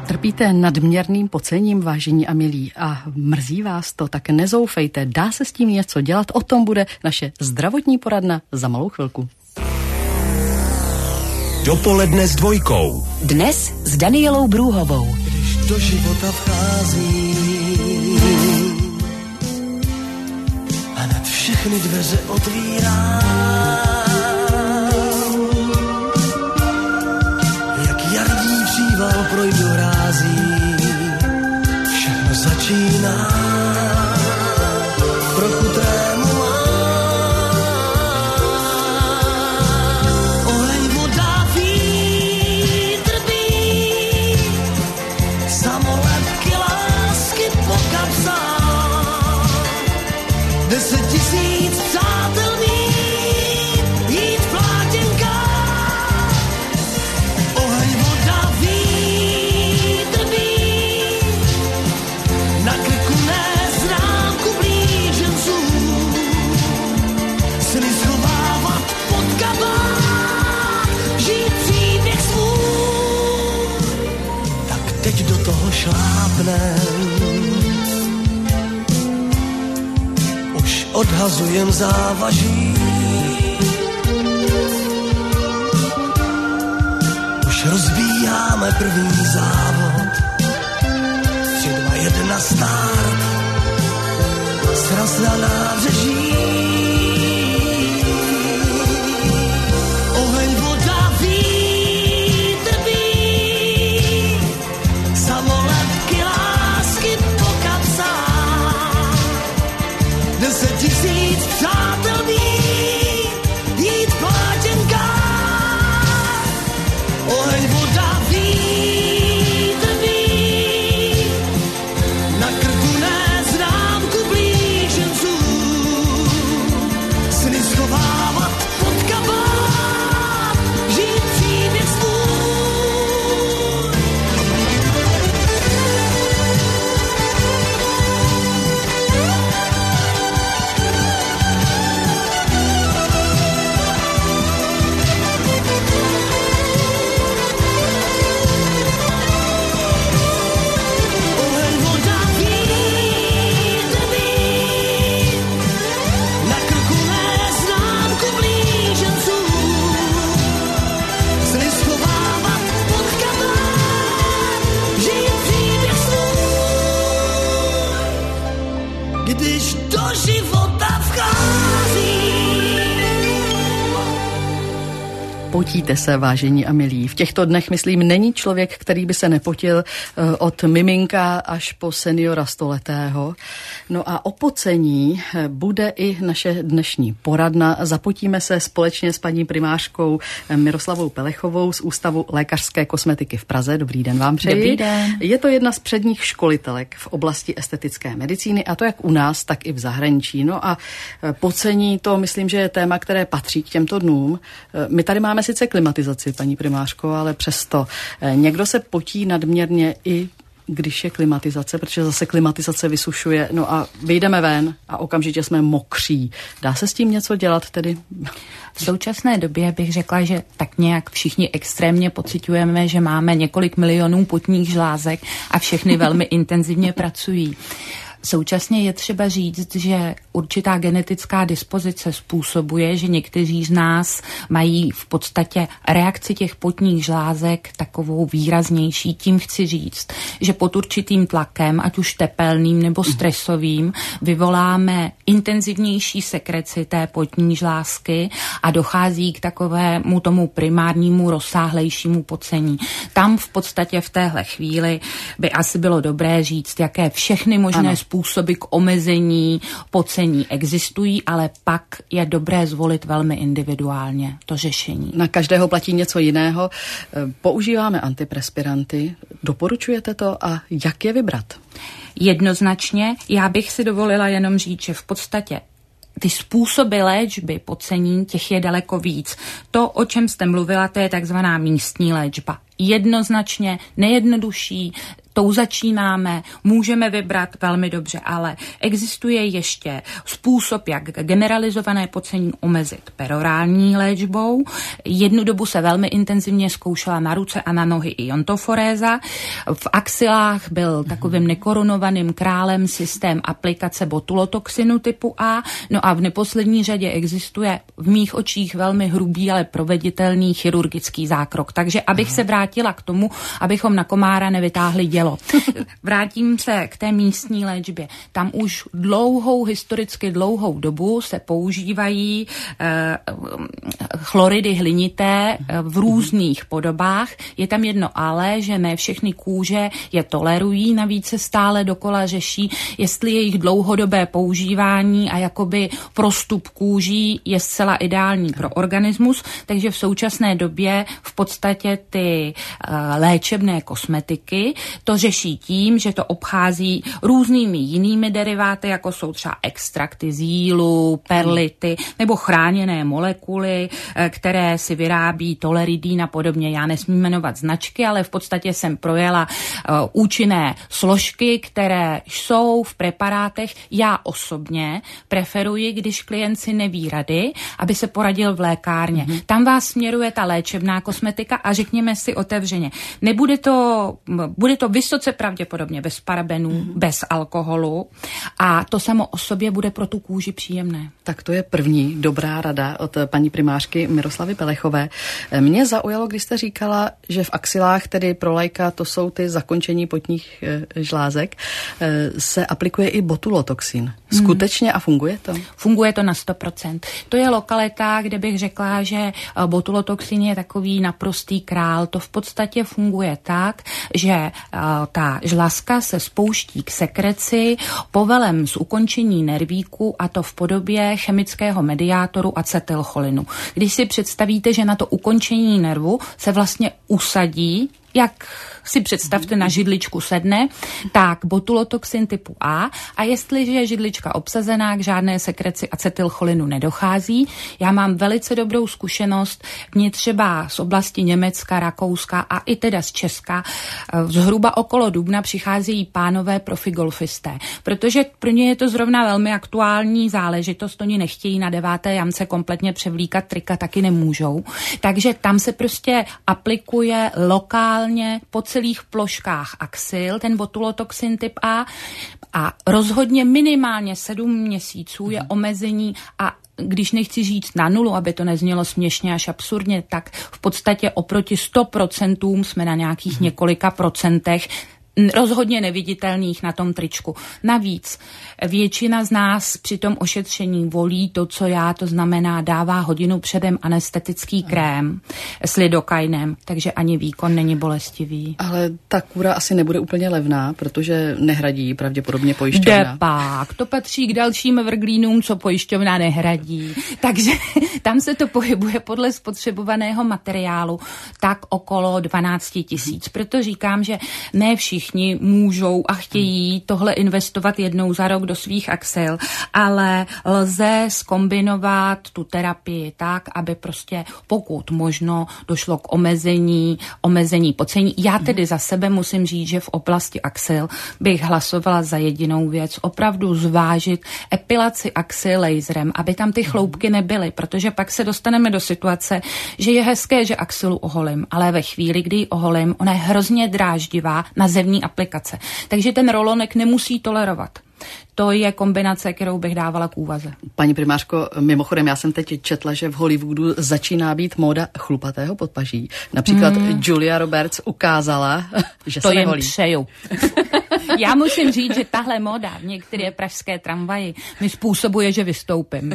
Trpíte nadměrným pocením, vážení a milí, a mrzí vás to, tak nezoufejte, dá se s tím něco dělat, o tom bude naše zdravotní poradna za malou chvilku. Dopoledne s Dvojkou. Dnes s Danielou Brůhovou. Když do života vchází, hned všechny dveře otvírá, jak jarní příval projdu rází, všechno začíná, trochu trému má. Oheň, voda, vítr bí, samolepky lásky po kapsách, 10 000 přátel mít, jít v plátěnkách. Oheň, voda, vítr bí, na krku neznámku blíženců, sny schovávat pod kabát, žít příběh svůj. Tak teď do toho šlápnem, už odhazujem závaží, už rozbíjáme první závod, 3, 2, 1 start, sraz na nábřeží. Oheň, voda, vítr bí, samolepky lásky po kapsách, 10 000 přátel mít, jít v plátěnkách. Oheň, voda, vítr bí, na krku neznámku blíženců, sny schovávat pod kabát, žít příběh svůj. Oheň, voda, vítr bí, na krku neznámku blíženců, sny schovávat pod kabát, žít příběh svůj. Když do života vchází. Potíte se, vážení a milí. V těchto dnech, myslím, není člověk, který by se nepotil, od miminka až po seniora 100letého. No a o pocení bude i naše dnešní poradna. Zapotíme se společně s paní primářkou Miroslavou Pelechovou z Ústavu lékařské kosmetiky v Praze. Dobrý den vám přeji. Dobrý den. Je to jedna z předních školitelek v oblasti estetické medicíny, a to jak u nás, tak i v zahraničí. No a pocení, to myslím, že je téma, které patří k těmto dnům. My tady máme sice klimatizaci, paní primářko, ale přesto někdo se potí nadměrně, i když je klimatizace, protože zase klimatizace vysušuje, no a vyjdeme ven a okamžitě jsme mokří. Dá se s tím něco dělat tedy? V současné době bych řekla, že tak nějak všichni extrémně pociťujeme, že máme několik milionů potních žlázek a všechny velmi intenzivně pracují. Současně je třeba říct, že určitá genetická dispozice způsobuje, že někteří z nás mají v podstatě reakci těch potních žlázek takovou výraznější. Tím chci říct, že pod určitým tlakem, ať už tepelným nebo stresovým, vyvoláme intenzivnější sekreci té potní žlázky a dochází k takovému tomu primárnímu rozsáhlejšímu pocení. Tam v podstatě v téhle chvíli by asi bylo dobré říct, jaké všechny možné způsoby k omezení pocení existují, ale pak je dobré zvolit velmi individuálně to řešení. Na každého platí něco jiného. Používáme antiperspiranty. Doporučujete to a jak je vybrat? Jednoznačně, já bych si dovolila jenom říct, že v podstatě ty způsoby léčby pocení, těch je daleko víc. To, o čem jste mluvila, to je takzvaná místní léčba. Jednoznačně nejjednodušší, tou začínáme, můžeme vybrat velmi dobře, ale existuje ještě způsob, jak generalizované pocení omezit perorální léčbou. Jednu dobu se velmi intenzivně zkoušela na ruce a na nohy i iontoforéza. V axilách byl takovým nekorunovaným králem systém aplikace botulotoxinu typu A. No a v neposlední řadě existuje v mých očích velmi hrubý, ale proveditelný chirurgický zákrok. Takže abych se vrátila k tomu, abychom na komára nevytáhli dělo. Vrátím se k té místní léčbě. Tam už historicky dlouhou dobu se používají chloridy hlinité v různých podobách. Je tam jedno ale, že ne všechny kůže je tolerují, navíc se stále dokola řeší, jestli jejich dlouhodobé používání a jakoby prostup kůží je zcela ideální pro organismus, takže v současné době v podstatě ty léčebné kosmetiky to řeší tím, že to obchází různými jinými deriváty, jako jsou třeba extrakty z jílu, perlity nebo chráněné molekuly, které si vyrábí toleridín a podobně. Já nesmím jmenovat značky, ale v podstatě jsem projela účinné složky, které jsou v preparátech. Já osobně preferuji, když klient si neví rady, aby se poradil v lékárně. Tam vás směruje ta léčebná kosmetika a řekněme si otevřeně, bude to vysoce pravděpodobně bez parabenů, bez alkoholu a to samo o sobě bude pro tu kůži příjemné. Tak to je první dobrá rada od paní primářky Miroslavy Pelechové. Mě zaujalo, když jste říkala, že v axilách, tedy pro laika, to jsou ty zakončení potních žlázek, se aplikuje i botulotoxin. Skutečně a funguje to? Funguje to na 100%. To je lokalita, kde bych řekla, že botulotoxin je takový naprostý král. To v podstatě funguje tak, že ta žlázka se spouští k sekreci povelem z ukončení nervíku a to v podobě chemického mediátoru acetylcholinu. Když si představíte, že na to ukončení nervu se vlastně usadí, jak si představte, na židličku sedne, tak botulotoxin typu A jestliže je židlička obsazená, k žádné sekreci acetylcholinu nedochází. Já mám velice dobrou zkušenost, mě třeba z oblasti Německa, Rakouska a i teda z Česka. Zhruba okolo dubna přicházejí pánové profigolfisté, protože pro ně je to zrovna velmi aktuální záležitost, oni nechtějí na 9. jamce kompletně převlíkat trika, taky nemůžou. Takže tam se prostě aplikuje lokálně po celých ploškách axil, ten botulotoxin typ A rozhodně minimálně 7 měsíců je omezení a když nechci říct na 0, aby to neznělo směšně až absurdně, tak v podstatě oproti 100% jsme na nějakých několika procentech rozhodně neviditelných na tom tričku. Navíc většina z nás při tom ošetření volí to, co já, to znamená dává hodinu předem anestetický krém s lidokainem, takže ani výkon není bolestivý. Ale ta kůra asi nebude úplně levná, protože nehradí pravděpodobně pojišťovna. Depak, to patří k dalším vrglínům, co pojišťovna nehradí. Takže tam se to pohybuje podle spotřebovaného materiálu tak okolo 12 000. Proto říkám, že ne všichni můžou a chtějí tohle investovat jednou za rok do svých axil, ale lze zkombinovat tu terapii tak, aby prostě pokud možno došlo k omezení pocení. Já tedy za sebe musím říct, že v oblasti axil bych hlasovala za jedinou věc. Opravdu zvážit epilaci axil laserem, aby tam ty chloupky nebyly, protože pak se dostaneme do situace, že je hezké, že axilu oholím, ale ve chvíli, kdy ji oholím, ona je hrozně dráždivá na zevní aplikace. Takže ten rolonek nemusí tolerovat. To je kombinace, kterou bych dávala k úvaze. Paní primářko, mimochodem, já jsem teď četla, že v Hollywoodu začíná být móda chlupatého podpaží. Například Julia Roberts ukázala, že to se neholí. To jim přeju. Já musím říct, že tahle móda v některé pražské tramvaji mi způsobuje, že vystoupím.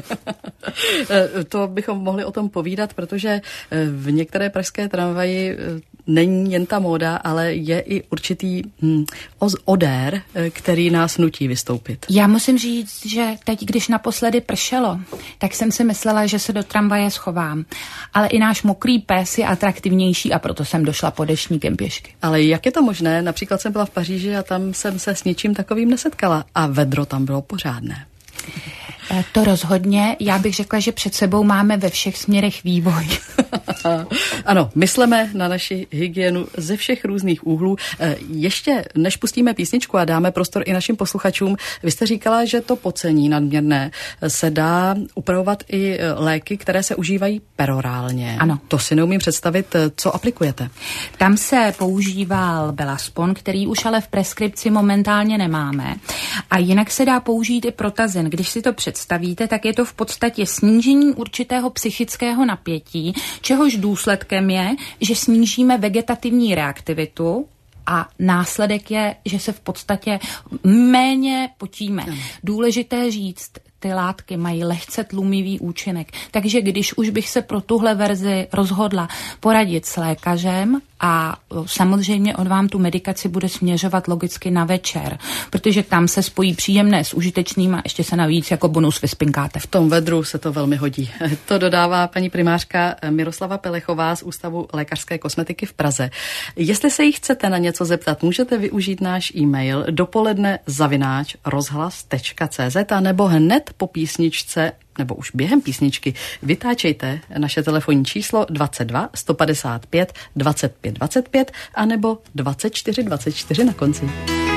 To bychom mohli o tom povídat, protože v některé pražské tramvaji není jen ta móda, ale je i určitý odér, který nás nutí vystoupit. Já musím říct, že teď, když naposledy pršelo, tak jsem si myslela, že se do tramvaje schovám. Ale i náš mokrý pes je atraktivnější a proto jsem došla pod deštníkem pěšky. Ale jak je to možné? Například jsem byla v Paříži a tam jsem se s ničím takovým nesetkala a vedro tam bylo pořádné. To rozhodně. Já bych řekla, že před sebou máme ve všech směrech vývoj. Ano, mysleme na naši hygienu ze všech různých úhlů. Ještě než pustíme písničku a dáme prostor i našim posluchačům, vy jste říkala, že to pocení nadměrné se dá upravovat i léky, které se užívají perorálně. Ano. To si neumím představit, co aplikujete. Tam se používal Belaspon, který už ale v preskripci momentálně nemáme. A jinak se dá použít i Protazin. Když si to představíte, tak je to v podstatě snížení určitého psychického napětí, čehož důsledkem je, že snížíme vegetativní reaktivitu a následek je, že se v podstatě méně potíme. Důležité říct, ty látky mají lehce tlumivý účinek. Takže když už bych se pro tuhle verzi rozhodla poradit s lékařem a samozřejmě on vám tu medikaci bude směřovat logicky na večer, protože tam se spojí příjemné s užitečným a ještě se navíc jako bonus vyspinkáte. V tom vedru se to velmi hodí. To dodává paní primářka Miroslava Pelechová z Ústavu lékařské kosmetiky v Praze. Jestli se jí chcete na něco zeptat, můžete využít náš e-mail dopoledne@rozhlas.cz a nebo hned po písničce nebo už během písničky vytáčejte naše telefonní číslo 22 155 25 25 a nebo 24 24 na konci.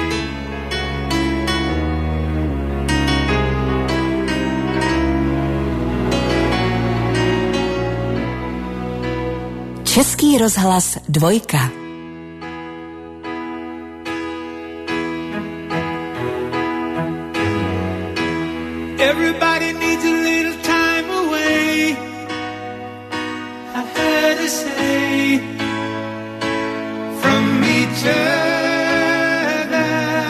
Český rozhlas 2. Everybody needs a little time away, I heard her say, from each other.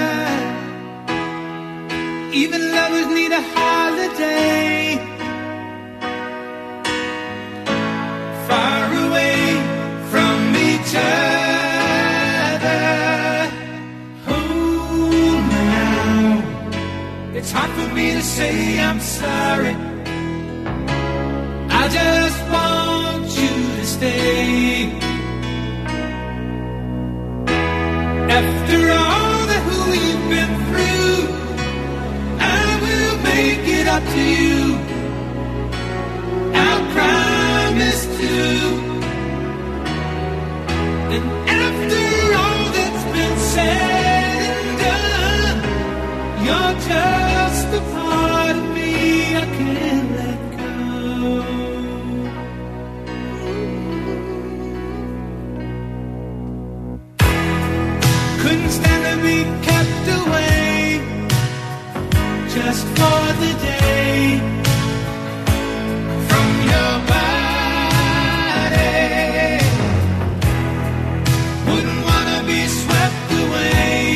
Even lovers need a holiday, far away from each other. Oh, now it's hard for me to say I'm sorry. I just want you to stay. After all that we've been through, I will make it up to you. I'll promise to. And after all that's been said and done, you're just a part of me I can't let go. Couldn't stand to be kept away just for the day from your body. Wouldn't wanna be swept away,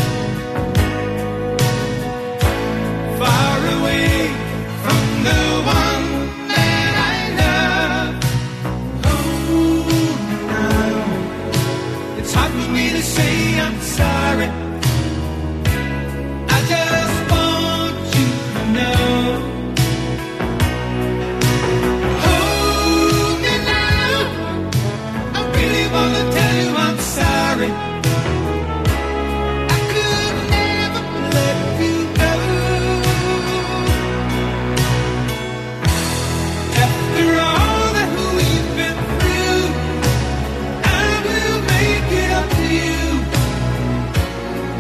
far away from the one that I love. Oh, now it's hard for me to say I'm sorry. I just want you to know. Hold me now, I really wanna tell you I'm sorry. I could never let you go. After all that we've been through, I will make it up to you.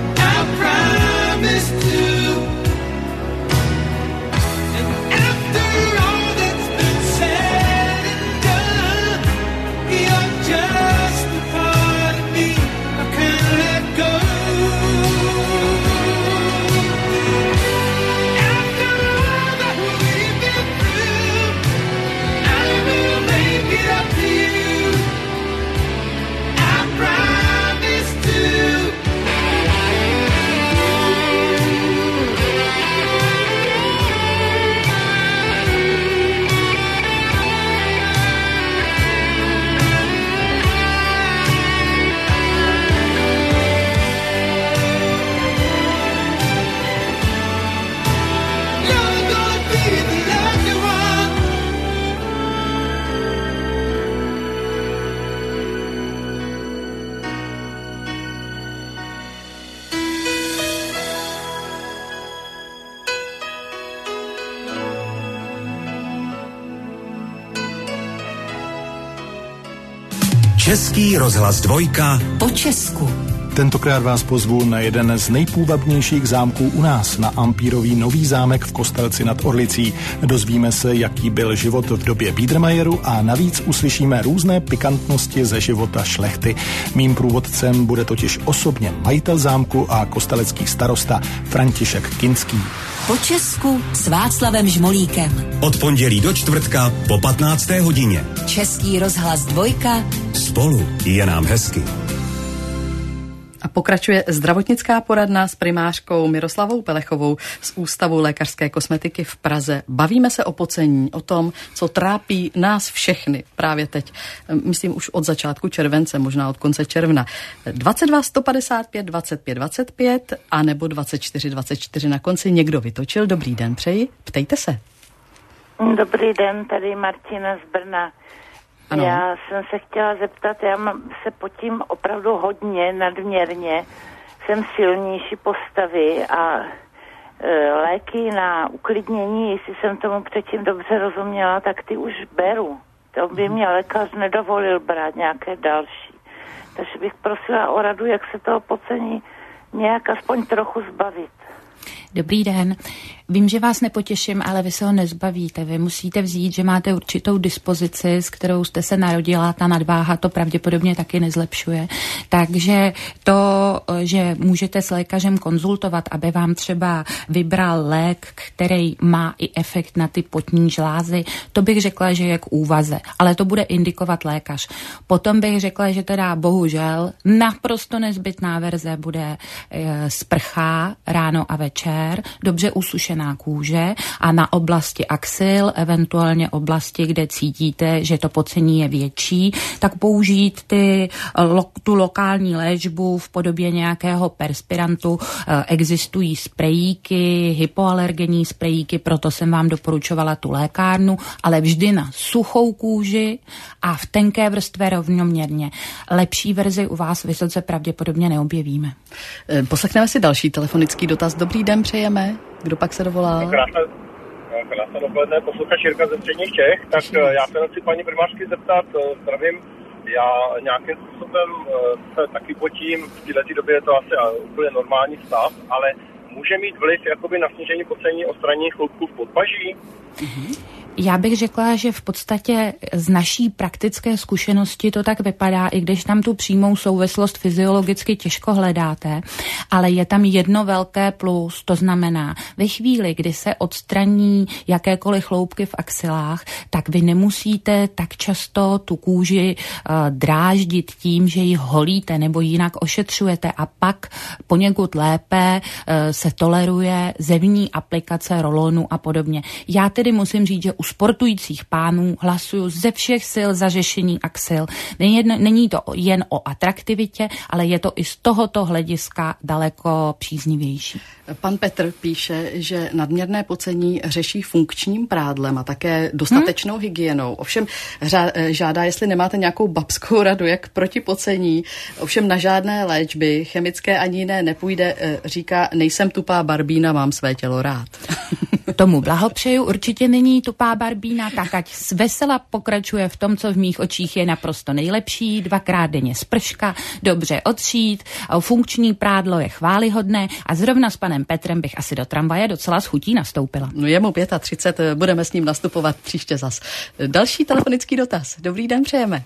Český rozhlas Dvojka Po Česku. Tentokrát vás pozvu na jeden z nejpůvabnějších zámků u nás, na Ampírový Nový zámek v Kostelci nad Orlicí. Dozvíme se, jaký byl život v době Biedermeieru a navíc uslyšíme různé pikantnosti ze života šlechty. Mým průvodcem bude totiž osobně majitel zámku a kostelecký starosta František Kinský. Po Česku s Václavem Žmolíkem. od pondělí do čtvrtka po 15. hodině. Český rozhlas Dvojka. Spolu je nám hezky. A pokračuje zdravotnická poradna s primářkou Miroslavou Pelechovou z Ústavu lékařské kosmetiky v Praze. Bavíme se o pocení, o tom, co trápí nás všechny právě teď. Myslím už od začátku července, možná od konce června. 22 155 25 25 a nebo 24 24 na konci někdo vytočil. Dobrý den, přeji. Ptejte se. Dobrý den, tady Martina z Brna. Ano. Já jsem se chtěla zeptat, se potím opravdu hodně, nadměrně. Jsem silnější postavy a léky na uklidnění, jestli jsem tomu předtím dobře rozuměla, tak ty už beru. To by mě lékař nedovolil brát nějaké další. Takže bych prosila o radu, jak se toho pocení nějak aspoň trochu zbavit. Dobrý den. Vím, že vás nepotěším, ale vy se ho nezbavíte. Vy musíte vzít, že máte určitou dispozici, s kterou jste se narodila, ta nadváha to pravděpodobně taky nezlepšuje. Takže to, že můžete s lékařem konzultovat, aby vám třeba vybral lék, který má i efekt na ty potní žlázy, to bych řekla, že je k úvaze. Ale to bude indikovat lékař. Potom bych řekla, že teda bohužel naprosto nezbytná verze bude sprcha ráno a večer, dobře usušená kůže a na oblasti axil, eventuálně oblasti, kde cítíte, že to pocení je větší, tak použít tu lokální léčbu v podobě nějakého perspirantu. Existují sprejíky, hypoalergenní sprejíky, proto jsem vám doporučovala tu lékárnu, ale vždy na suchou kůži a v tenké vrstvě rovnoměrně. Lepší verzi u vás vysoce pravděpodobně neobjevíme. Poslechneme si další telefonický dotaz. Dobrý den, přejeme. Kdo pak se dovolal? Krásné dopoledne, posluchač Jirka ze Středních Čech. Tak já se chci paní primářky zeptat, zdravím, já nějakým způsobem se taky potím, v této době je to asi úplně normální stav, ale může mít vliv jakoby na snížení pocení odstranění chloupků v podpaží? Já bych řekla, že v podstatě z naší praktické zkušenosti to tak vypadá, i když tam tu přímou souvislost fyziologicky těžko hledáte, ale je tam jedno velké plus, to znamená, ve chvíli, kdy se odstraní jakékoliv chloupky v axilách, tak vy nemusíte tak často tu kůži dráždit tím, že ji holíte nebo jinak ošetřujete a pak poněkud lépe se toleruje zevní aplikace rolonu a podobně. Já tedy musím říct, že u sportujících pánů hlasuju ze všech sil za řešení axil. Není to jen o atraktivitě, ale je to i z tohoto hlediska daleko příznivější. Pan Petr píše, že nadměrné pocení řeší funkčním prádlem a také dostatečnou hygienou. Ovšem žádá, jestli nemáte nějakou babskou radu, jak proti pocení. Ovšem na žádné léčby, chemické ani jiné nepůjde. Říká, nejsem tupá barbína, mám své tělo rád. Tomu blahopřeju, určitě není tupá barbína, tak ať vesela pokračuje v tom, co v mých očích je naprosto nejlepší, 2krát denně sprška, dobře otřít, funkční prádlo je chvályhodné a zrovna s panem Petrem bych asi do tramvaje docela s chutí nastoupila. No je mu 35, budeme s ním nastupovat příště zas. Další telefonický dotaz. Dobrý den, přejeme.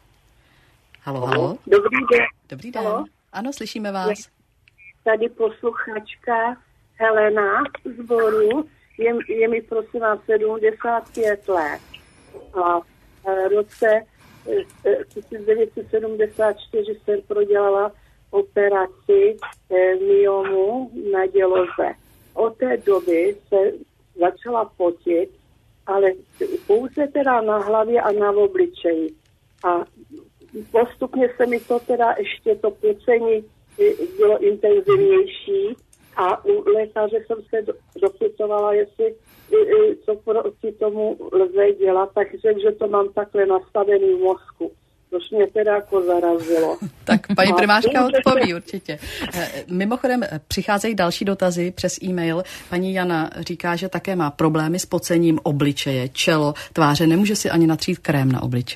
Halo. Dobrý den. Dobrý den. Halo? Ano, slyšíme vás. Tady posluchačka Helena z Boru. Je mi prosím vás 75 let. A v roce 1974 jsem prodělala operaci myomu na děloze. Od té doby se začala potit, ale pouze teda na hlavě a na obličeji. A postupně se mi to teda ještě to pocení bylo intenzivnější a u lékaře jsem se dopytovala, jestli co proti tomu lze dělat, tak řekl, že to mám takhle nastavený v mozku. Což mě teda jako zarazilo. Tak paní primářka odpoví určitě. Mimochodem přicházejí další dotazy přes e-mail. Paní Jana říká, že také má problémy s pocením obličeje, čelo, tváře. Nemůže si ani natřít krém na obličej.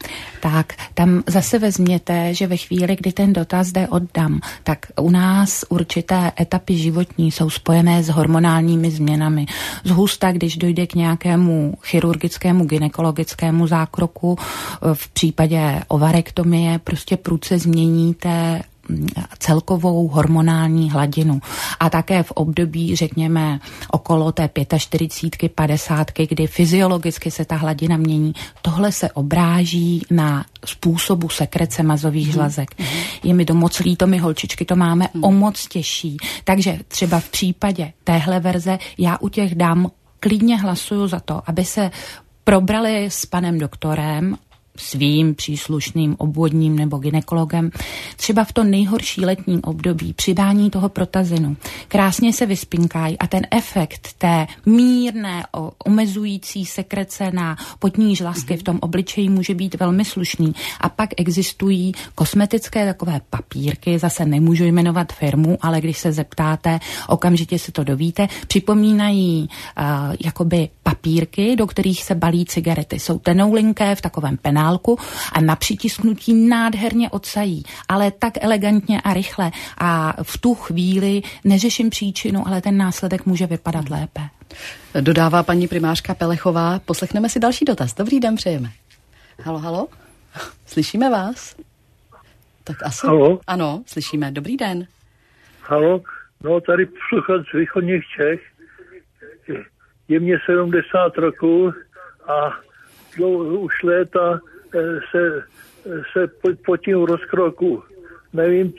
Tak tam zase vezměte, že ve chvíli, kdy ten dotaz jde oddam, tak u nás určité etapy životní jsou spojené s hormonálními změnami. Zhusta, když dojde k nějakému chirurgickému, gynekologickému zákroku, v případě ovarektomie prostě prudce změníte celkovou hormonální hladinu. A také v období, řekněme, okolo té 45, 50, kdy fyziologicky se ta hladina mění, tohle se obráží na způsobu sekrece mazových žlazek. Je mi to moc líto, my holčičky to máme o moc těžší. Takže třeba v případě téhle verze já u těch dám klidně hlasuju za to, aby se probrali s panem doktorem, svým příslušným obvodním nebo gynekologem, třeba v to nejhorší letní období přidání toho protazinu. Krásně se vyspinkají a ten efekt té mírné omezující sekrece na potní žlazky v tom obličeji může být velmi slušný. A pak existují kosmetické takové papírky, zase nemůžu jmenovat firmu, ale když se zeptáte, okamžitě se to dovíte, připomínají jakoby papírky, do kterých se balí cigarety. Jsou tenoulinké v takovém penálku a na přitisknutí nádherně odsají, ale tak elegantně a rychle a v tu chvíli neřeším příčinu, ale ten následek může vypadat lépe. Dodává paní primářka Pelechová. Poslechneme si další dotaz. Dobrý den, přejeme. Halo, halo? Slyšíme vás? Tak asi. Halo? Ano, slyšíme. Dobrý den. Halo? No, tady posluchač z východních Čech. Je mě 70 roků a už léta se potím v rozkroku. Nevím,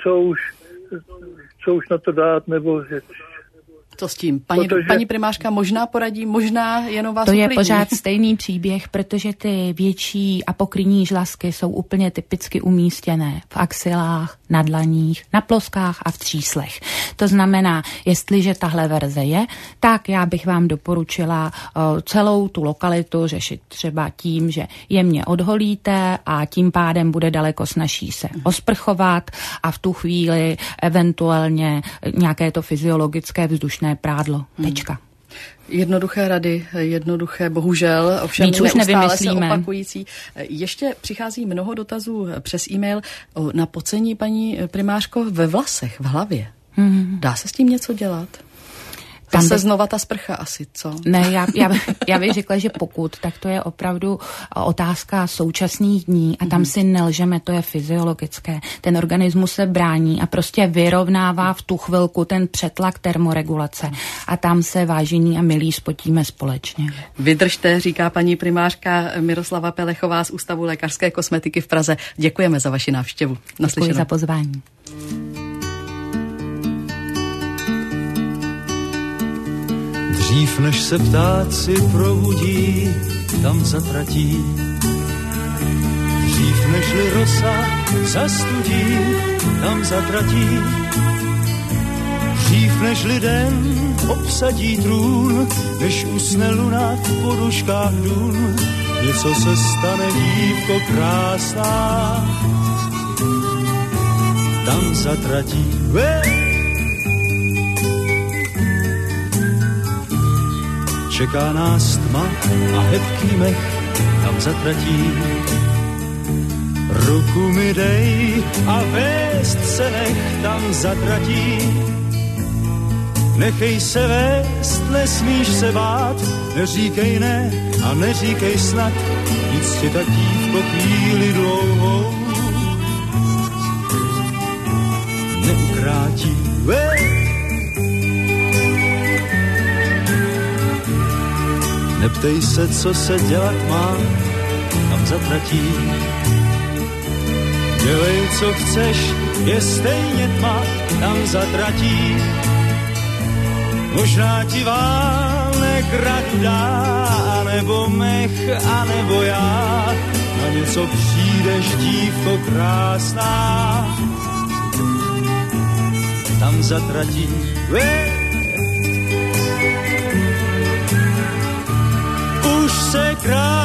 co už na to dát, nebo... Co s tím? Paní primářka možná poradí, možná jenom vás to uklidní. Je pořád stejný příběh, protože ty větší apokryní žlazky jsou úplně typicky umístěné v axilách, na dlaních, na ploskách a v tříslech. To znamená, jestliže tahle verze je, tak já bych vám doporučila celou tu lokalitu řešit třeba tím, že jemně odholíte a tím pádem bude daleko snazší se osprchovat a v tu chvíli eventuálně nějaké to fyziologické vzdušné prádlo. Tečka. Jednoduché rady, jednoduché, bohužel, ovšem neustále se opakující. Ještě přichází mnoho dotazů přes e-mail na pocení, paní primářko, ve vlasech, v hlavě. Dá se s tím něco dělat? Tam se znova ta sprcha asi, co? Ne, já bych řekla, že pokud, tak to je opravdu otázka současných dní a tam si nelžeme, to je fyziologické. Ten organismus se brání a prostě vyrovnává v tu chvilku ten přetlak termoregulace a tam se, vážení a milí, spotíme společně. Vydržte, říká paní primářka Miroslava Pelechová z Ústavu lékařské kosmetiky v Praze. Děkujeme za vaši návštěvu. Děkuji za pozvání. Dřív než se ptáci probudí, tam zatratí. Dřív nežli rosa zastudí, tam zatratí. Dřív nežli den obsadí trůn, než usne luna v poduškách dun. Něco se stane, dívko krásná, tam zatratí. Čeká nás tma a hebký mech, tam zatratí. Ruku mi dej a vést se nech, tam zatratí. Nechej se vést, nesmíš se bát, neříkej ne a neříkej snad, nic ti tak dívko chvíli dlouhou neukrátí. Neptej se, co se dělat má, tam zatratí. Dělej, co chceš, je stejně tma, tam zatratí. Možná ti válne gradu dá, nebo mech, anebo já. Na něco přijdeš, dívko krásná, tam zatratí. Už se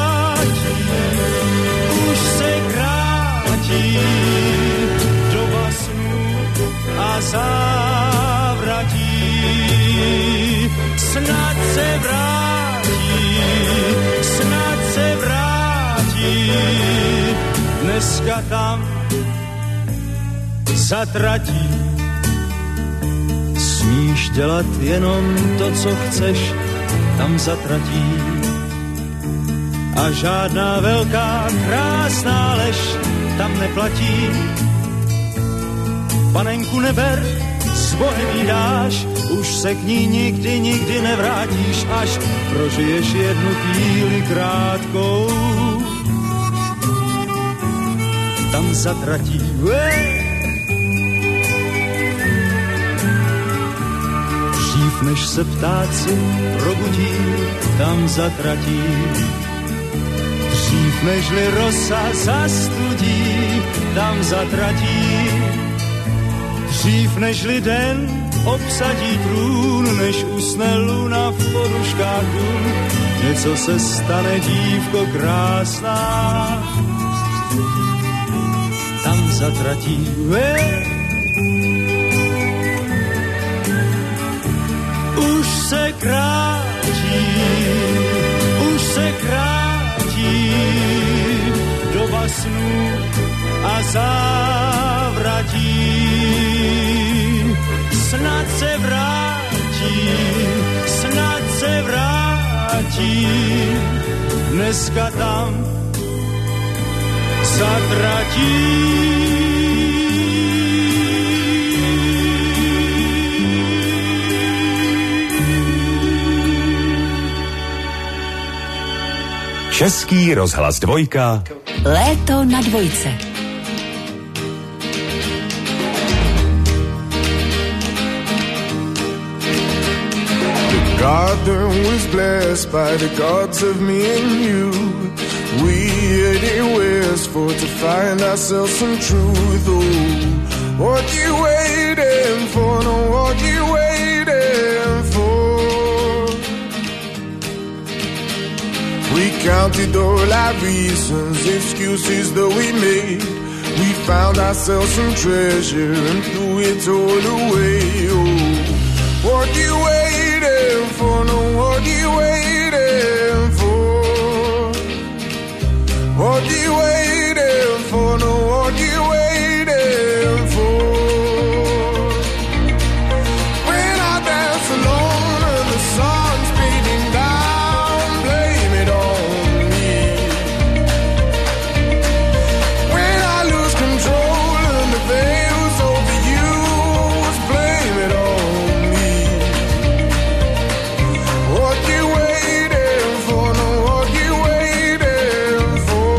krátí doba snů a závratí. Snad se vrátí dneska tam zatratí. Smíš dělat jenom to, co chceš, tam zatratí. A žádná velká krásná lež tam neplatí. Panenku neber, s Bohem jí dáš, už se k ní nikdy, nikdy nevrátíš, až prožiješ jednu chvíli krátkou. Tam zatratí. Dřív než se ptáci probudí, tam zatratí. Dřív nežli rosa zastudí, tam zatratí. Dřív nežli den obsadí trůn, než usne luna v poduškách dun, něco se stane, dívko krásná, tam zatratí. Už se krátí doba snů a závratí. Snad se vrátí, dneska tam zatratí. Český rozhlas Dvojka. Léto na dvojce. The garden was blessed by the gods of me and you. We headed westward to find ourselves some truth. Oh, what you waiting for? No, what you waiting for? We counted all our reasons, excuses that we made. We found ourselves some treasure and threw it all away. Oh, what you waiting for? No, what you waiting for? What you waiting for? No, what you waiting for? When I dance alone and the sun's beating down, blame it on me. When I lose control and the veil's overused, blame it on me. What you waiting for? No, what you waiting for?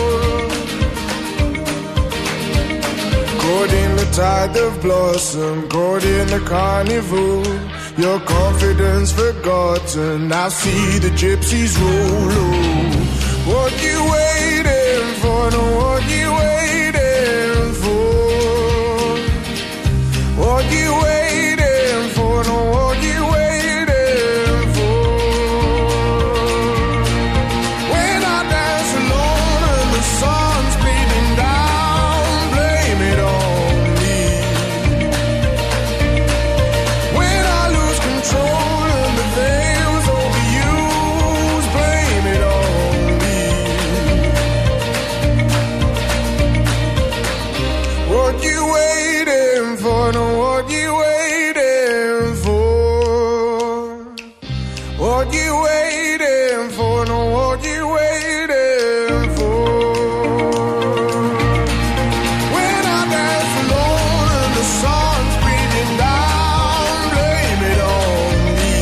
Caught in the tide of blossom, caught in the carnival. Your confidence forgotten, I see the gypsies roll. Oh, what you waiting for? No, what you waiting for? What you waiting for? No, what you waiting for? When I dance alone and the sun's beating down, blame it on me. When I lose control and the veil's overused, blame it on me. What you waiting for? No, what you waiting for? What you waiting for? No, what you waiting for? When I dance alone and the sun's beating down, blame it on me.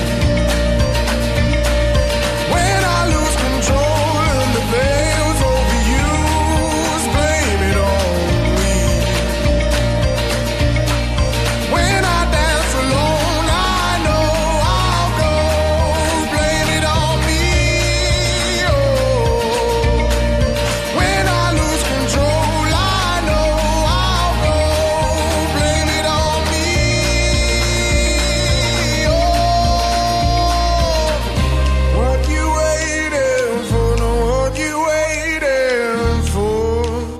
When I lose control and the veil's overused, blame it on me. When I dance alone, I know I'll go, blame it on me. Oh, when I lose control, I know I'll go, blame it on me. Oh, what you waiting for? No, what you waiting for?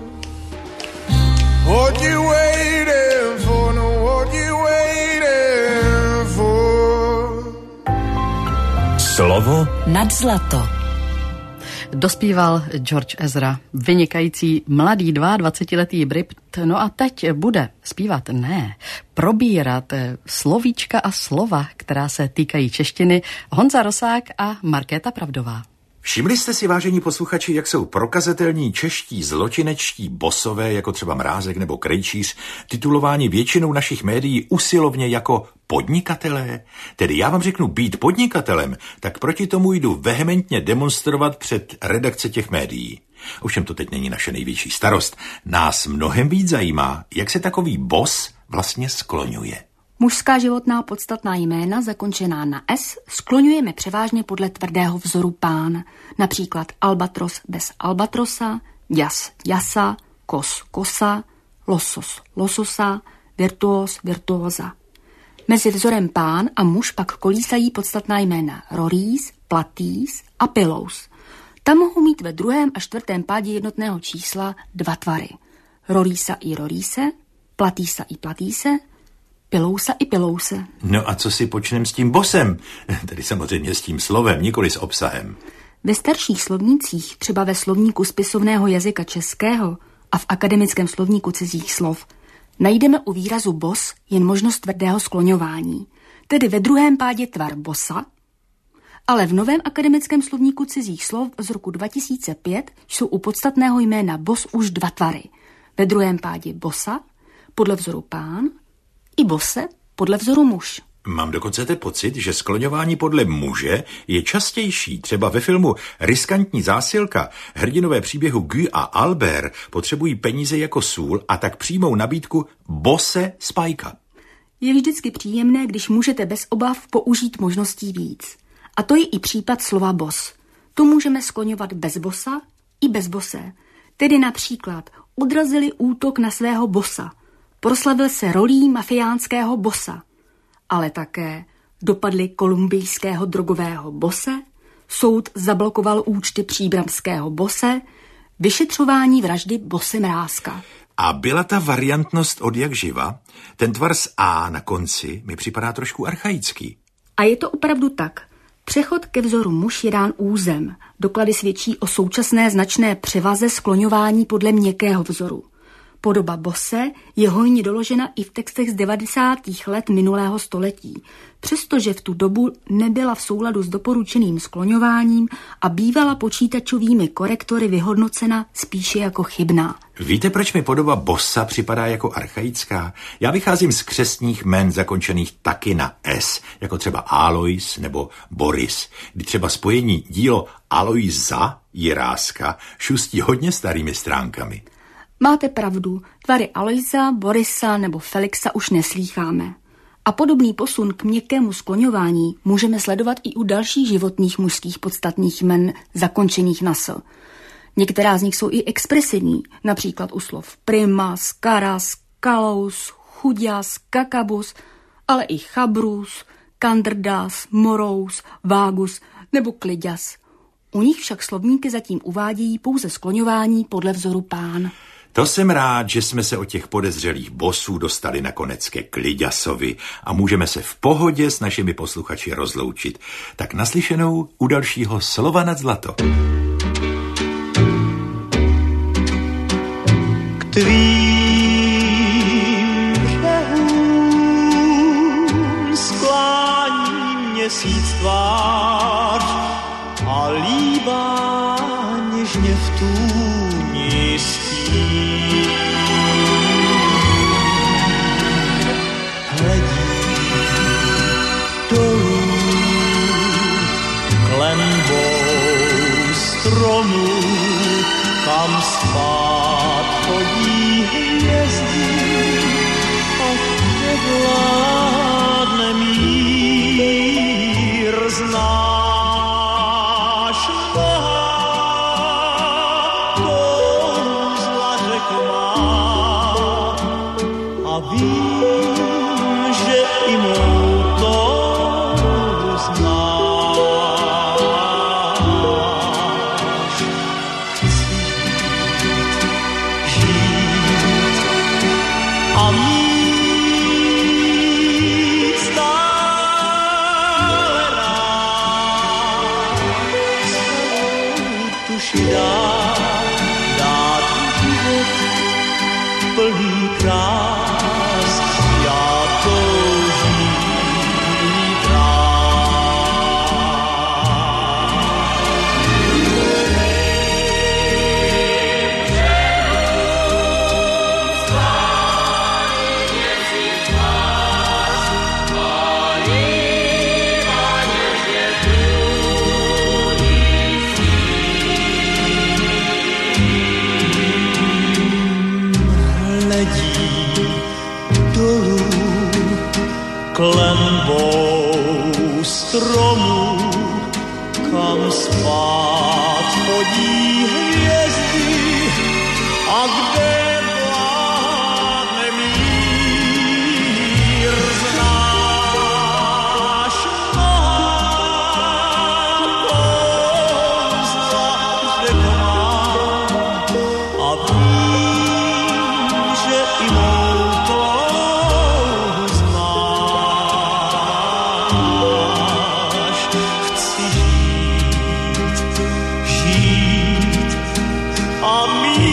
What you waiting for? No, what you waiting for? Slovo Nad zlato. Dospíval George Ezra, vynikající mladý 22letý Brit, no a teď bude zpívat, probírat slovíčka a slova, která se týkají češtiny, Honza Rosák a Markéta Pravdová. Všimli jste si, vážení posluchači, jak jsou prokazatelní čeští zločinečtí bosové, jako třeba Mrázek nebo Krejčíř, titulováni většinou našich médií usilovně jako podnikatelé? Tedy já vám řeknu, být podnikatelem, tak proti tomu jdu vehementně demonstrovat před redakce těch médií. Ovšem to teď není naše největší starost. Nás mnohem víc zajímá, jak se takový bos vlastně skloňuje. Mužská životná podstatná jména zakončená na S skloňujeme převážně podle tvrdého vzoru pán, například albatros bez albatrosa, jas jasa, kos kosa, losos lososa, virtuos virtuosa. Mezi vzorem pán a muž pak kolísají podstatná jména rorís, platís a pilous. Tam mohou mít ve druhém a čtvrtém pádě jednotného čísla dva tvary. Rorísa i roríse, platísa i platíse, pilousa i pilouse. No a co si počnem s tím bosem? Tedy samozřejmě s tím slovem, nikoli s obsahem. Ve starších slovnících, třeba ve slovníku spisovného jazyka českého a v akademickém slovníku cizích slov, najdeme u výrazu bos jen možnost tvrdého skloňování, tedy ve druhém pádě tvar bosa, ale v novém akademickém slovníku cizích slov z roku 2005 jsou u podstatného jména bos už dva tvary. Ve druhém pádě bosa, podle vzoru pán, i bose podle vzoru muž. Mám dokonce ten pocit, že skloňování podle muže je častější. Třeba ve filmu Riskantní zásilka hrdinové příběhu Guy a Albert potřebují peníze jako sůl a tak přijmou nabídku bose Spajka. Je vždycky příjemné, když můžete bez obav použít možností víc. A to je i případ slova bos. To můžeme skloňovat bez bosa i bez bose. Tedy například odrazili útok na svého bosa. Proslavil se rolí mafiánského bosa, ale také dopadli kolumbijského drogového bose, soud zablokoval účty příbramského bose, vyšetřování vraždy bose Mrázka. A byla ta variantnost od jak živa? Ten tvar s A na konci mi připadá trošku archaický. A je to opravdu tak. Přechod ke vzoru muž je dán územ. Doklady svědčí o současné značné převaze skloňování podle měkkého vzoru. Podoba bose je hojně doložena i v textech z 90. let minulého století, přestože v tu dobu nebyla v souladu s doporučeným skloňováním a bývala počítačovými korektory vyhodnocena spíše jako chybná. Víte, proč mi podoba bossa připadá jako archaická? Já vycházím z křestních jmen zakončených taky na S, jako třeba Alois nebo Boris, kdy třeba spojení dílo Aloisa Jiráska šustí hodně starými stránkami. Máte pravdu, tvary Aloisa, Borisa nebo Felixa už neslýcháme. A podobný posun k měkkému skloňování můžeme sledovat i u dalších životních mužských podstatných jmen zakončených na S. Některá z nich jsou i expresivní, například u slov primas, karas, kalous, chudias, kakabus, ale i chabrus, kandrdas, morous, vágus nebo kliďas. U nich však slovníky zatím uvádějí pouze skloňování podle vzoru pán. To jsem rád, že jsme se od těch podezřelých bosů dostali nakonec ke Kliďasovi a můžeme se v pohodě s našimi posluchači rozloučit. Tak naslyšenou u dalšího Slova nad zlato. K tvým břehům sklání měsíc tvář a líbá něžně v tůni spí. Hledí dolů klenbou stromů, kam spát chodí hvězdy a kde vládne mír. Znáš kouzla řek má a vím, že i mou touhu znáš. Chci žít klenbou stromů, kam spát chodí hvězdy a kde vládne mír. Znáš kouzla, kde to mám a vím, že i mou tlou znáš. Chci žít a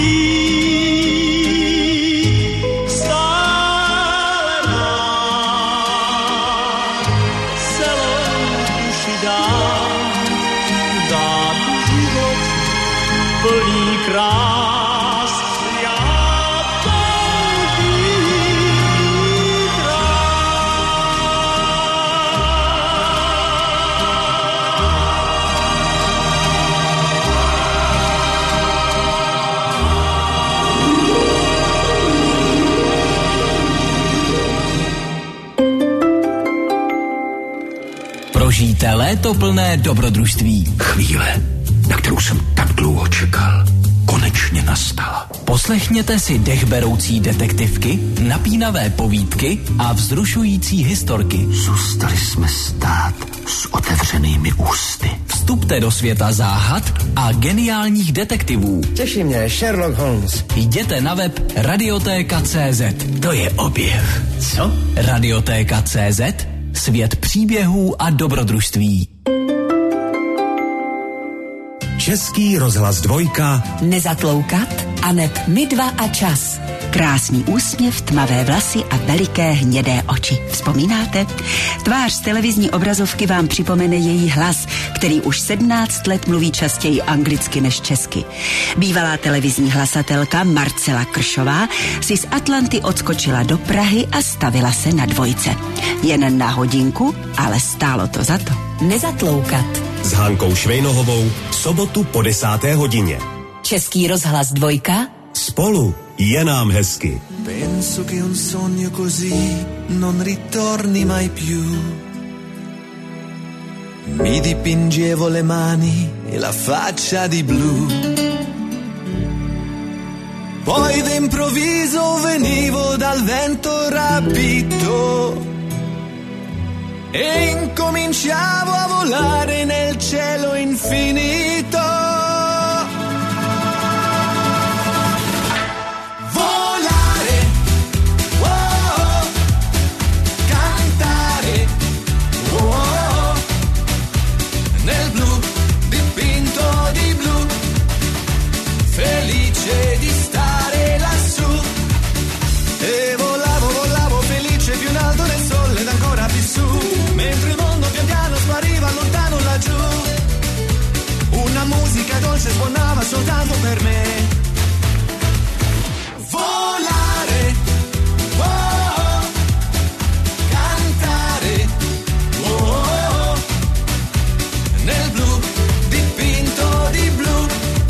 mít stále mám celou duši dát život plný krás. Já toužím Prožijte léto plné dobrodružství. Chvíle, na kterou jsem tak dlouho čekal, konečně nastala. Poslechněte si dechberoucí detektivky, napínavé povídky a vzrušující historky. Zůstali jsme stát s otevřenými ústy. Vstupte do světa záhad a geniálních detektivů. Těší mě Sherlock Holmes. Jděte na web radiotéka.cz. To je objev. Co? Radiotéka.cz. Svět příběhů a dobrodružství. Český rozhlas 2. Nezatloukat a neb my dva a čas. Krásný úsměv, tmavé vlasy a veliké hnědé oči. Vzpomínáte? Tvář z televizní obrazovky vám připomene její hlas, který už 17 let mluví častěji anglicky než česky. Bývalá televizní hlasatelka Marcela Kršová si z Atlanty odskočila do Prahy a stavila se na 2. Jen na hodinku, ale stálo to za to. Nezatloukat. S Hankou Švejnohovou v sobotu po 10. hodině. Český rozhlas 2. Spolu je nám hezky. Penso che un sogno così non ritorni mai più. Mi dipingevo le mani e la faccia di blu. Poi d'improvviso venivo dal vento rapito e incominciavo a volare nel cielo infinito. Felice di stare lassù e volavo, volavo felice più in alto del sole ed ancora più su, mentre il mondo pian piano spariva lontano laggiù. Una musica dolce suonava soltanto per me. Volare, oh, cantare, oh, nel blu dipinto di blu.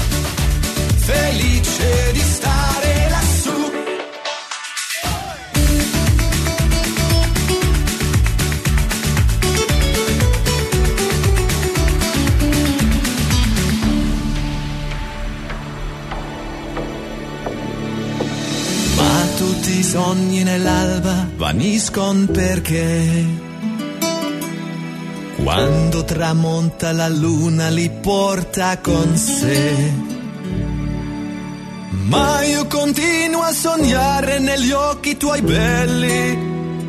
Felice di stare lassù. Ma tutti i sogni nell'alba vaniscono perché quando tramonta la luna li porta con sé. Ma io continuo a sognare negli occhi tuoi belli,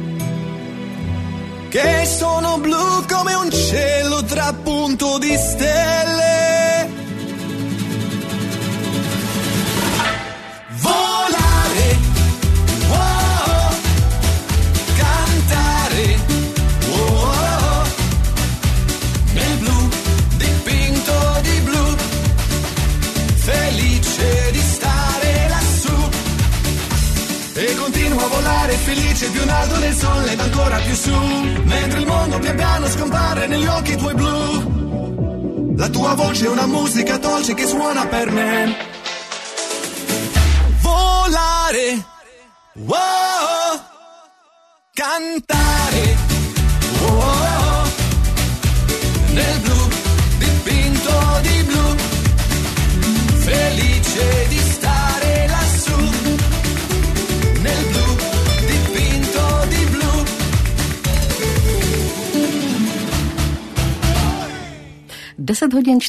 che sono blu come un cielo trapunto di stelle. Volare, oh, cantare, oh, nel blu dipinto di blu, felice di stare. E continuo a volare felice più in alto del sole ed ancora più su, mentre il mondo pian piano scompare negli occhi tuoi blu. La tua voce è una musica dolce che suona per me. Volare, wow, cantare. Oh, oh, oh. Nel blu, dipinto di blu, felice di stare lassù. Nel blu, dipinto di blu. 10 hodin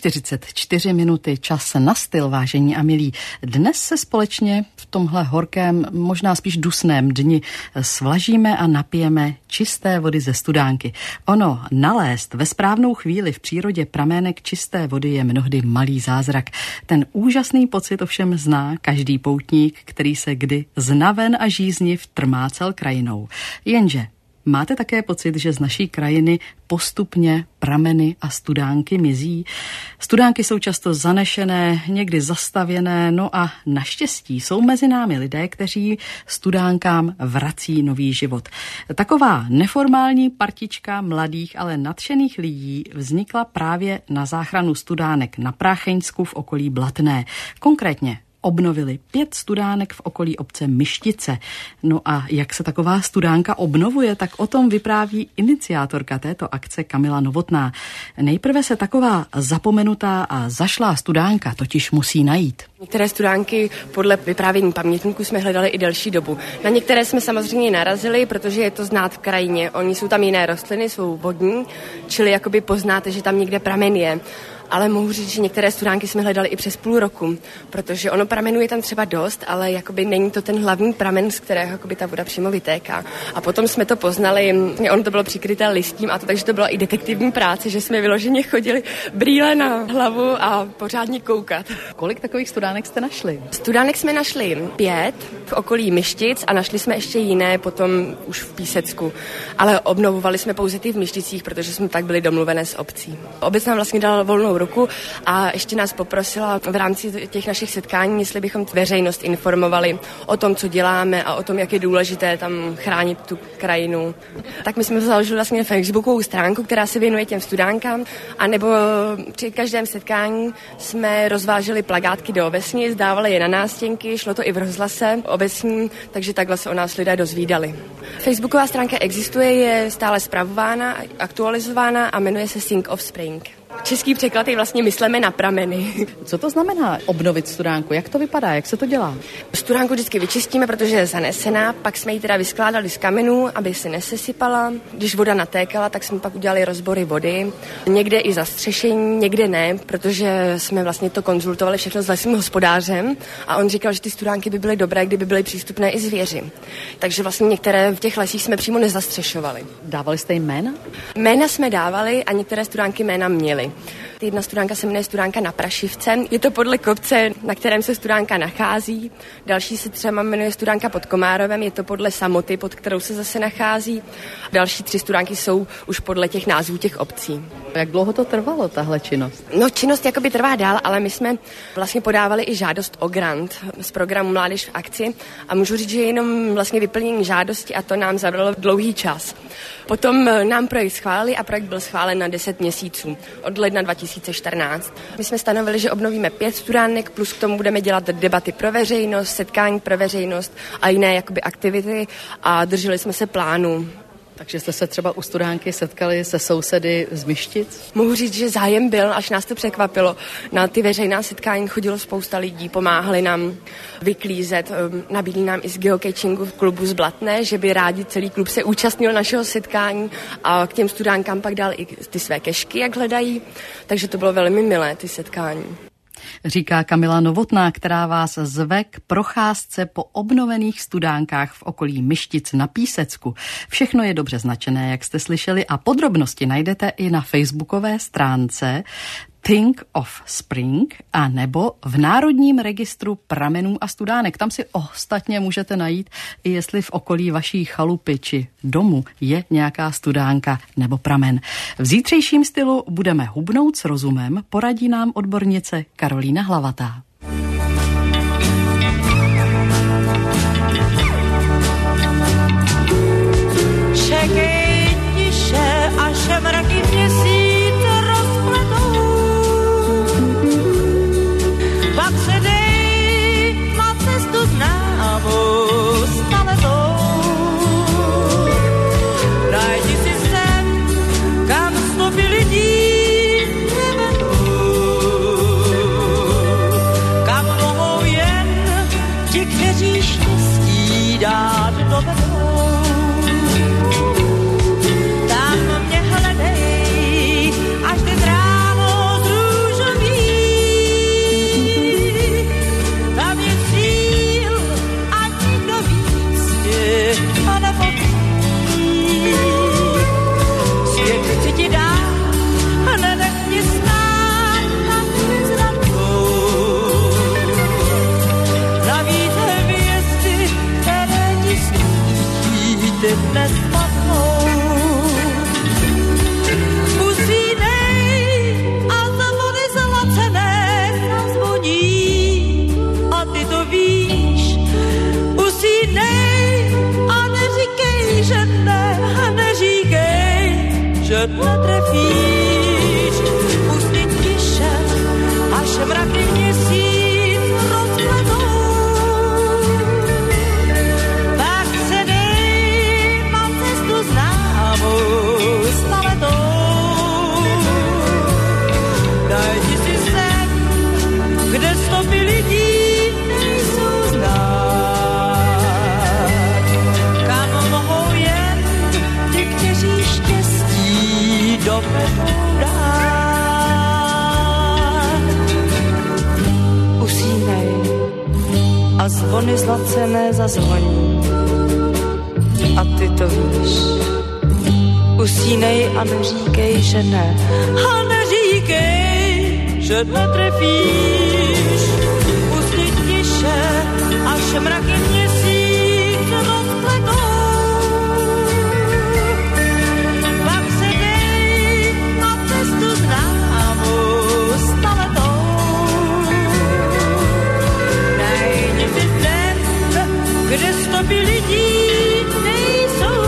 44 minuty, čas na styl, vážení a milí. Dnes se společně v tomhle horkém, možná spíš dusném dni svlažíme a napijeme čisté vody ze studánky. Ono, nalézt ve správnou chvíli v přírodě pramének čisté vody je mnohdy malý zázrak. Ten úžasný pocit ovšem zná každý poutník, který se kdy znaven a žízniv trmácel krajinou. Jenže máte také pocit, že z naší krajiny postupně prameny a studánky mizí? Studánky jsou často zanešené, někdy zastavěné, no a naštěstí jsou mezi námi lidé, kteří studánkám vrací nový život. Taková neformální partička mladých, ale nadšených lidí vznikla právě na záchranu studánek na Prácheňsku v okolí Blatné. Konkrétně obnovili 5 studánek v okolí obce Myštice. No a jak se taková studánka obnovuje, tak o tom vypráví iniciátorka této akce Kamila Novotná. Nejprve se taková zapomenutá a zašlá studánka totiž musí najít. Některé studánky podle vyprávění pamětníků jsme hledali i delší dobu. Na některé jsme samozřejmě narazili, protože je to znát v krajině. Oni jsou tam jiné rostliny, jsou vodní, čili jakoby poznáte, že tam někde pramen je. Ale mohu říct, že některé studánky jsme hledali i přes půl roku, protože ono pramenů je tam třeba dost, ale jakoby není to ten hlavní pramen, z kterého jakoby ta voda přímo vytéká. A potom jsme to poznali, ono to bylo přikryté listím a to, takže to byla i detektivní práce, že jsme vyloženě chodili brýle na hlavu a pořádně koukat. Kolik takových studánek jste našli? Studánek jsme našli 5 v okolí Myštic a našli jsme ještě jiné potom už v Písecku. Ale obnovovali jsme pouze ty v Myšticích, protože jsme tak byli domluvené s obcí. Obec nám vlastně dala volnou ruku a ještě nás poprosila v rámci těch našich setkání, jestli bychom veřejnost informovali o tom, co děláme a o tom, jak je důležité tam chránit tu krajinu. Tak my jsme založili vlastně facebookovou stránku, která se věnuje těm studánkám, anebo při každém setkání jsme rozváželi plakátky do vesnic, dávali je na nástěnky, šlo to i v rozhlase obecním, takže takhle se o nás lidé dozvídali. Facebooková stránka existuje, je stále spravována, aktualizována a jmenuje se Sing of Spring. Český překlad je vlastně mysleme na prameny. Co to znamená obnovit studánku? Jak to vypadá? Jak se to dělá? Studánku vždycky vyčistíme, protože je zanesená, pak jsme ji teda vyskládali z kamenů, aby se nesesypala. Když voda natékala, tak jsme pak udělali rozbory vody. Někde i zastřešení, někde ne, protože jsme vlastně to konzultovali všechno s lesním hospodářem a on říkal, že ty studánky by byly dobré, kdyby byly přístupné i zvěři. Takže vlastně některé v těch lesích jsme přímo nezastřešovali. Dávali jste jim jména? Jména jsme dávali a některé studánky jména měly. Jedna studánka se jmenuje Studánka na Prašivce. Je to podle kopce, na kterém se studánka nachází. Další se třeba jmenuje Studánka pod Komárovem. Je to podle samoty, pod kterou se zase nachází. Další 3 studánky jsou už podle těch názvů těch obcí. Jak dlouho to trvalo, tahle činnost? No, činnost jakoby trvá dál, ale my jsme vlastně podávali i žádost o grant z programu Mládež v akci a můžu říct, že jenom vlastně vyplnění žádosti a to nám zabralo dlouhý čas. Potom nám projekt schválili a projekt byl schválen na 10 měsíců od ledna 2014. My jsme stanovili, že obnovíme 5 studánek, plus k tomu budeme dělat debaty pro veřejnost, setkání pro veřejnost a jiné jakoby aktivity a drželi jsme se plánu. Takže jste se třeba u studánky setkali se sousedy z Myštic? Mohu říct, že zájem byl, až nás to překvapilo. Na ty veřejná setkání chodilo spousta lidí, pomáhali nám vyklízet, nabídli nám i z geocachingu v klubu z Blatné, že by rádi celý klub se účastnil našeho setkání a k těm studánkám pak dal i ty své kešky, jak hledají, takže to bylo velmi milé, ty setkání. Říká Kamila Novotná, která vás zve k procházce po obnovených studánkách v okolí Myštic na Písecku. Všechno je dobře značené, jak jste slyšeli, a podrobnosti najdete i na facebookové stránce Think of Spring a nebo v Národním registru pramenů a studánek. Tam si ostatně můžete najít, i jestli v okolí vaší chalupy či domu je nějaká studánka nebo pramen. V zítřejším stylu budeme hubnout s rozumem, poradí nám odbornice Karolína Hlavatá. Čekej tiše, až mraky měsíc rozpletou. Pak se dej na cestu známou s paletou. že netrefíš. Pustit tiše, až mraky měsíc rozkvetou. Tak se dej na cestu známou s paletou. Najdi si sen, kde stopy lidí nejsou znát. Kam mohou jen ty, kteří štěstí dovedou dát. Usínej a zvony zlacené zazvoní. A ty to víš. Usínej a neříkej, že ne. A neříkej, že netrefíš. Pustit tiše, až mraky měsíc rozpletou. Pak se dej na cestu známou s paletou. Najdi si sen, kde stopy lidí nejsou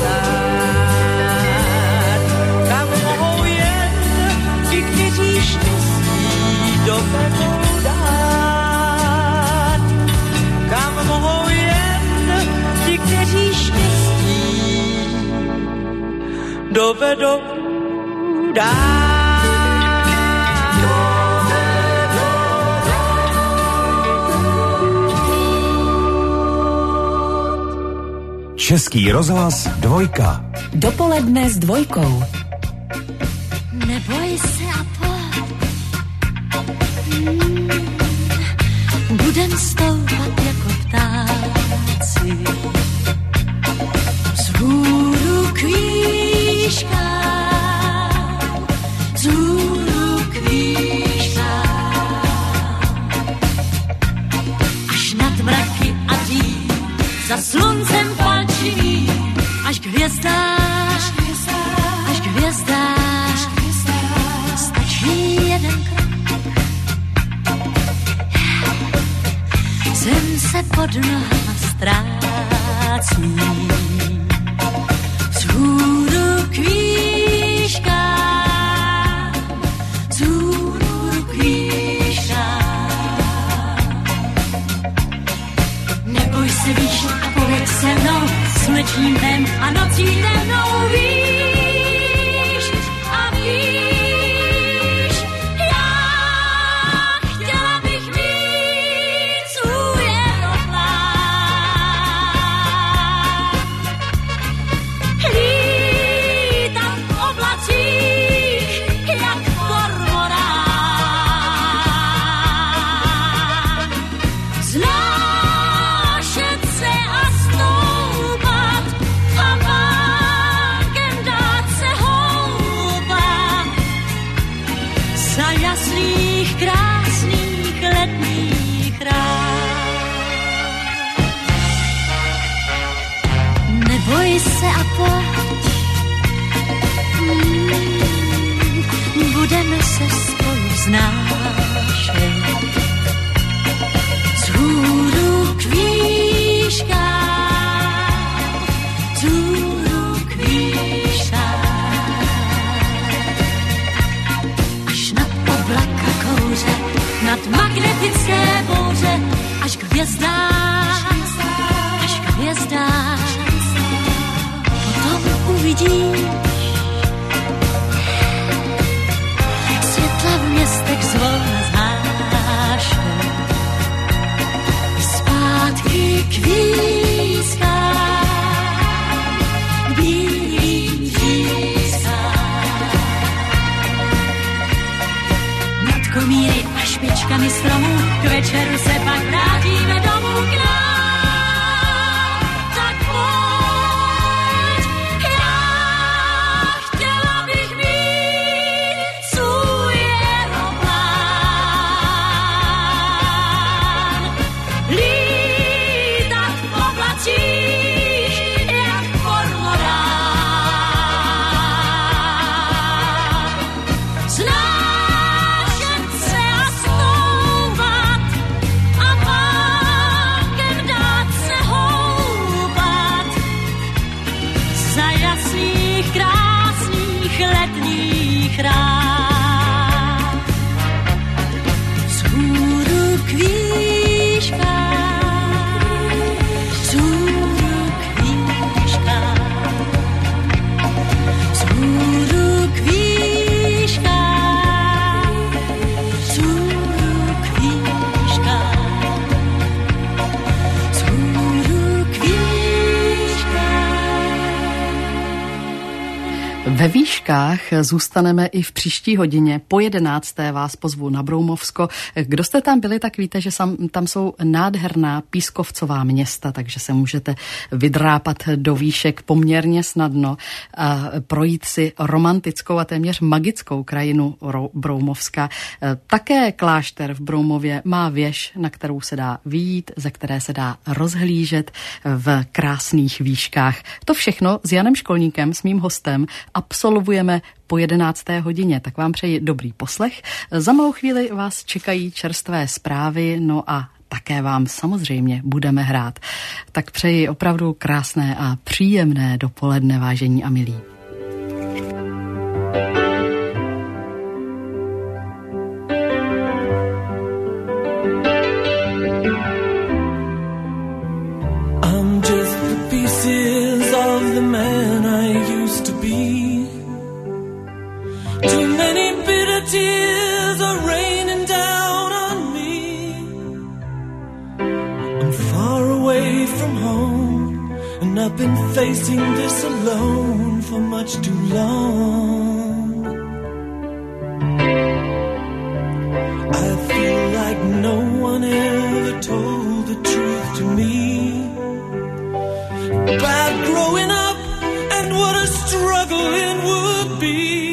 znát. Kam mohou jen ti, kteří štěstí dovedou dát. Kam mohou jen ti, kteří štěstí dovedou dát. Český rozhlas Dvojka. Dopoledne s Dvojkou. Neboj se a pojď. Budem stoupat jako ptáci. Vzhůru k výškám, vzhůru k výškám. Až nad mraky a dřív, za sluncem palčivý, až k hvězdám, až k hvězdám. Stačí jeden krok. Zem se pod nohama ztrácí. Vzhůru k výškám, vzhůru k výškám. Neboj se výšek a pověď se mnou, slunečním dnem a nocí temnou víš a víš. Já chtěla bych mít svůj aeroplán, lítat v oblacích jak kormorán, znášet se a stoupat a vákem dát se houpat za jasných, krásných letních rád. Neboj se a pojď, budeme se spolu znášet. Vzhůru k výškám, vzhůru k výškám. Až nad oblaka kouře, nad magnetické bouře, až k hvězdám, až k hvězdám. Potom uvidíš světla v městech zvolna zhášet. Zpátky k výzkám, k bílým řízkám. Nad komíry a špičkami stromů k večeru se pak vrátíme domů k nám. Tak pojď, já chtěla bych mít svůj aeroplán, lítat v oblacích jak kormorán, znášet se a stoupat a vákem Ve výškách zůstaneme i v příští hodině. Po 11. vás pozvu na Broumovsko. Kdo jste tam byli, tak víte, že tam jsou nádherná pískovcová města, takže se můžete vydrápat do výšek poměrně snadno a projít si romantickou a téměř magickou krajinu Broumovska. Také klášter v Broumově má věž, na kterou se dá vyjít, ze které se dá rozhlížet v krásných výškách. To všechno s Janem Školníkem, s mým hostem, absolvujeme po 11. hodině, tak vám přeji dobrý poslech. Za malou chvíli vás čekají čerstvé zprávy, no a také vám samozřejmě budeme hrát. Tak přeji opravdu krásné a příjemné dopoledne, vážení a milí. I'm just the pieces of the man I used to be. Too many bitter tears are raining down on me. I'm far away from home, and I've been facing this alone for much too long. I feel like no one ever told the truth to me about growing up and what a struggle it would be.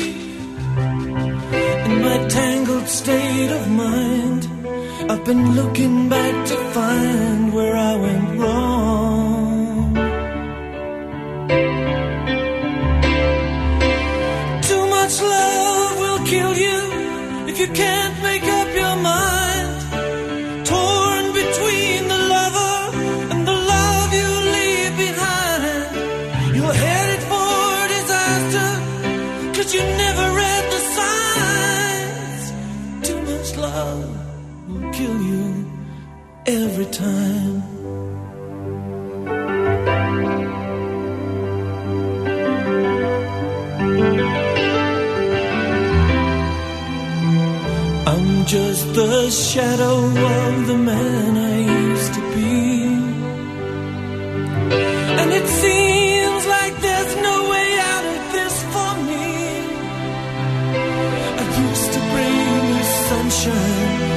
In my tangled state of mind, I've been looking back to find where I went wrong. Too much love will kill you if you can't make up your mind. Torn between the lover and the love you leave behind. You're headed for disaster, 'cause you never read the signs. Too much love will kill you every time. I'm just the shadow of the man I used to be, and it seems like there's no way out of this for me. I used to bring you sunshine